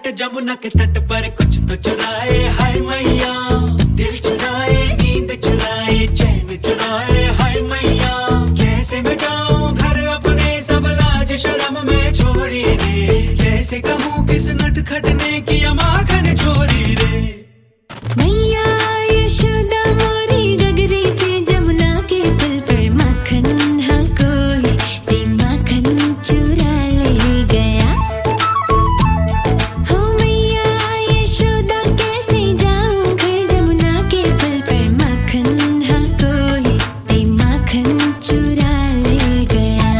तट जमुना के तट पर कुछ तो चुराए हाय मैया, दिल चुराए, नींद चुराए, चैन चुराए हाय मैया। कैसे मैं जाऊं घर अपने, सब लाज शर्म में छोड़ी रे। कैसे कहूँ किस नटखट ने किया माखन चोरी रे। मैया यशोदा मोरी गगरी से जमुना के पुल पर माखन हाँ कोई ते माखन चुरा ले गया। हो मैया यशोदा कैसे जाऊं घर जमुना के पुल पर माखन हाँ कोई ते माखन चुरा ले गया।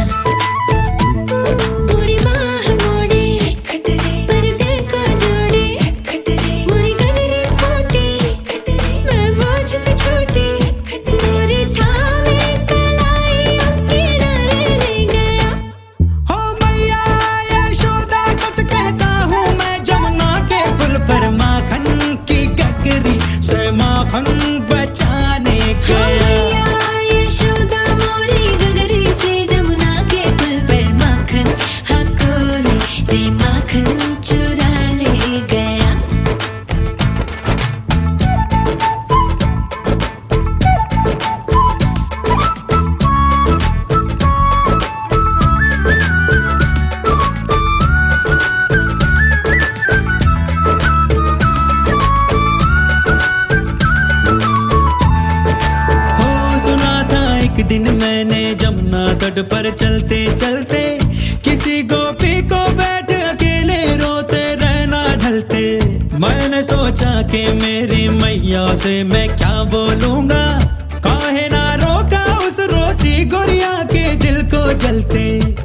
पूरी बाह मोड़े पर्दे को जोड़े, मोरी गगरी फूटी मैं बोझ से छूटी, मोरी थामे कलाई उसकी डर ले गया। हो मैया यशोदा सच कहता हूँ मैं, जमुना के पुल पर माखन की गगरी से माखन बचाने गया। मैया यशोदा मोरी गगरी से जमुना के पुल पर माखन हाँ कोई ते माखन चुरा ले गया। हो सुना था एक दिन मैंने जमुना तट पर चलते चलते, किसी गोपी को बैठ अकेले रोते रहना ढलते। मैंने सोचा कि मेरी मैया से मैं क्या बोलूंगा, काहे ना रोका उस रोती गुड़िया के दिल को जलते।